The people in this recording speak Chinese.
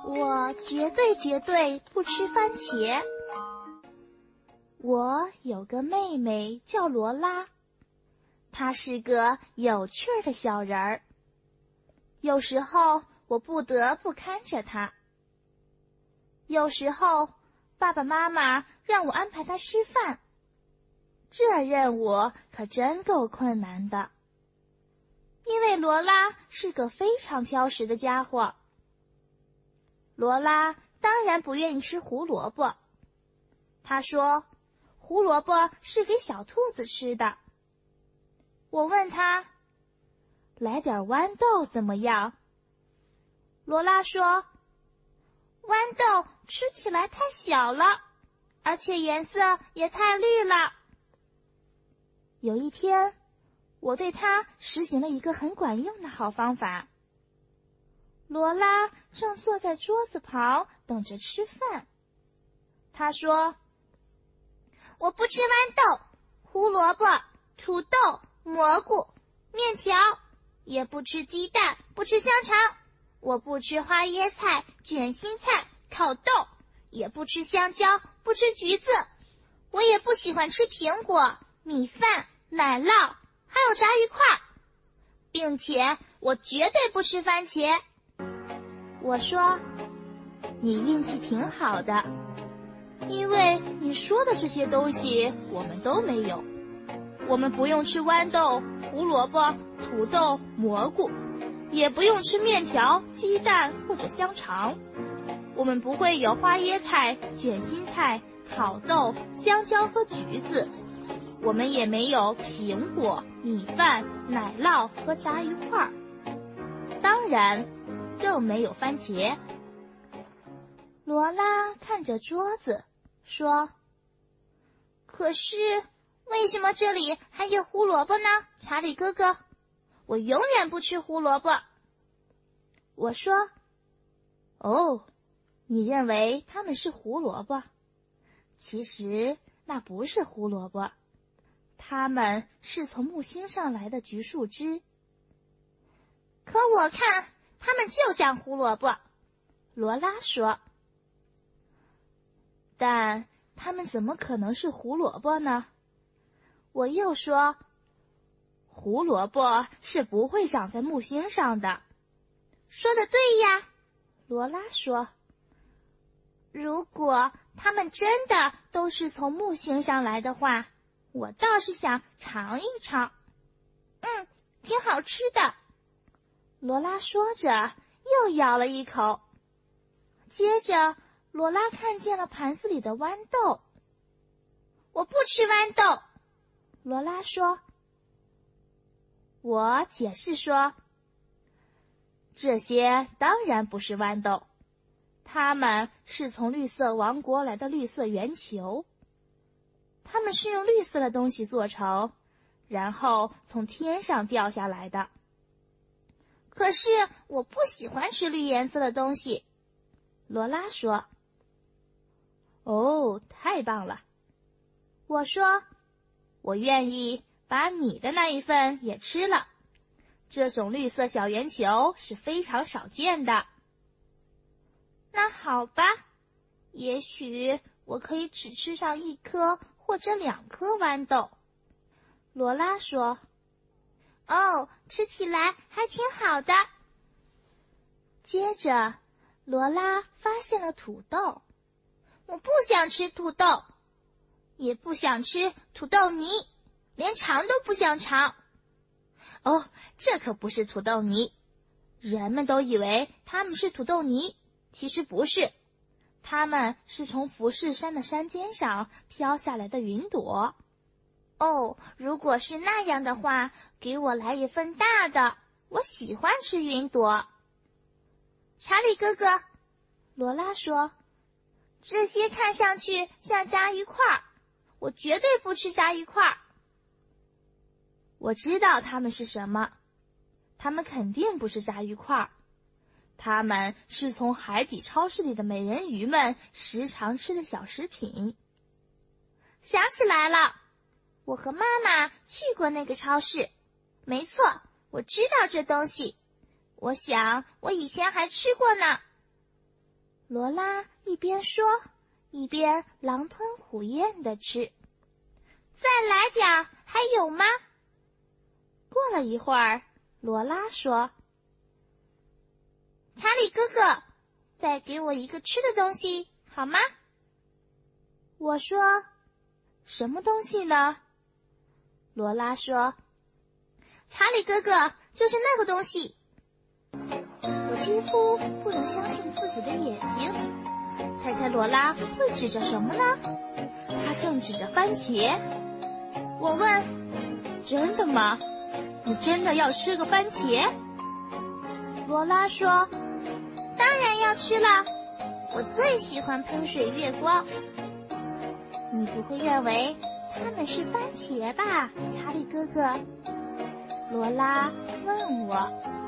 我绝对不吃番茄。我有个妹妹叫罗拉，她是个有趣儿的小人儿。有时候我不得不看着她，有时候爸爸妈妈让我安排她吃饭，这任务可真够困难的。因为罗拉是个非常挑食的家伙。罗拉当然不愿意吃胡萝卜，她说胡萝卜是给小兔子吃的。我问她，来点豌豆怎么样？罗拉说，豌豆吃起来太小了，而且颜色也太绿了。有一天，我对她实行了一个很管用的好方法。罗拉正坐在桌子旁等着吃饭。她说，我不吃豌豆、胡萝卜、土豆、蘑菇、面条，也不吃鸡蛋，不吃香肠，我不吃花椰菜、卷心菜、烤豆，也不吃香蕉，不吃橘子，我也不喜欢吃苹果、米饭、奶酪，还有炸鱼块，并且我绝对不吃番茄。我说，你运气挺好的，因为你说的这些东西我们都没有。我们不用吃豌豆、胡萝卜、土豆、蘑菇，也不用吃面条、鸡蛋或者香肠。我们不会有花椰菜、卷心菜、烤豆、香蕉和橘子。我们也没有苹果、米饭、奶酪和炸鱼块，当然更没有番茄。罗拉看着桌子说，可是为什么这里还有胡萝卜呢，查理哥哥？我永远不吃胡萝卜。我说，哦，你认为它们是胡萝卜？其实那不是胡萝卜，它们是从木星上来的橘树枝。可我看它们就像胡萝卜，罗拉说。但它们怎么可能是胡萝卜呢？我又说，胡萝卜是不会长在木星上的。说得对呀，罗拉说。如果它们真的都是从木星上来的话，我倒是想尝一尝。挺好吃的。罗拉说着又咬了一口。接着罗拉看见了盘子里的豌豆。我不吃豌豆，罗拉说。我解释说，这些当然不是豌豆，它们是从绿色王国来的绿色圆球。它们是用绿色的东西做成，然后从天上掉下来的。可是我不喜欢吃绿颜色的东西，罗拉说。哦，太棒了。我说，我愿意把你的那一份也吃了。这种绿色小圆球是非常少见的。那好吧，也许我可以只吃上1颗或者2颗豌豆，罗拉说。哦，吃起来还挺好的。接着罗拉发现了土豆。我不想吃土豆，也不想吃土豆泥，连尝都不想尝。哦，这可不是土豆泥。人们都以为它们是土豆泥，其实不是，它们是从富士山的山尖上飘下来的云朵。哦，如果是那样的话，给我来一份大的，我喜欢吃云朵。查理哥哥，罗拉说，这些看上去像炸鱼块，我绝对不吃炸鱼块。我知道它们是什么，它们肯定不是炸鱼块，它们是从海底超市里的美人鱼们时常吃的小食品。想起来了，我和妈妈去过那个超市。没错，我知道这东西。我想我以前还吃过呢。 罗拉一边说，一边狼吞虎咽地吃。再来点儿，还有吗？过了一会儿，罗拉说：“查理哥哥，再给我一个吃的东西，好吗？”我说：“什么东西呢？”罗拉说：“查理哥哥，就是那个东西。”我几乎不能相信自己的眼睛。猜猜罗拉会指着什么呢？她正指着番茄。我问：“真的吗？你真的要吃个番茄？”罗拉说：“当然要吃了，我最喜欢喷水月光。”你不会认为它们是番茄吧，查理哥哥？罗拉问我。